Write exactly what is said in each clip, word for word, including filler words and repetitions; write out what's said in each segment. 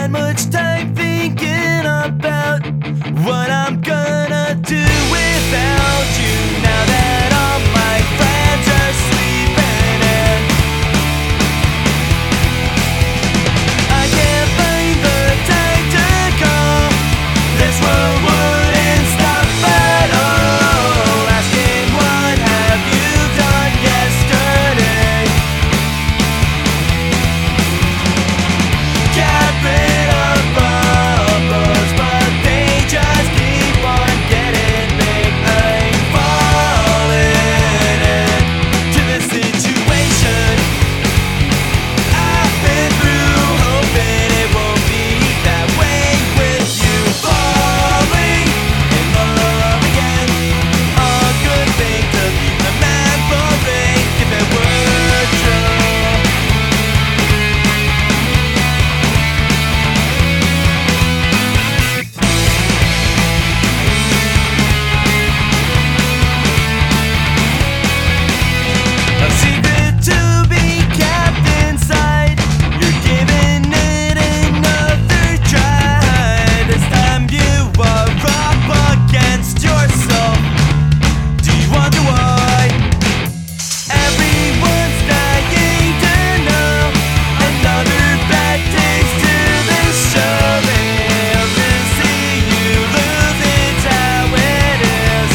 spend much time thinking about what I'm gonna do without you. Now that all my friends are sleeping in, I can't find the time to call. This world wouldn't stop at all, asking what have you done yesterday. Get rid of problems, but they just keep on getting big. I'm falling into this situation I've been through, hoping it won't be that way with you. Falling in love again, a good thing to be remembering if it were true. A secret to be kept inside, you're giving it another try. This time you are up against yourself. Do you wonder why? Everyone's dying to know. Another bad taste to the show. They'll just see you lose, it's how it is.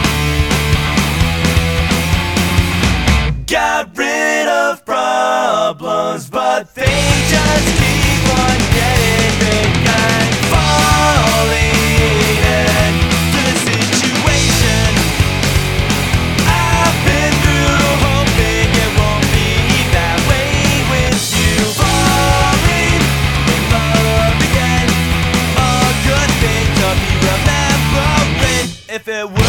Got rid of problems, but they just keep on getting big. I'm falling into the situation I've been through, hoping it won't be that way with you. Falling in love again, a good thing to be remembering if it would.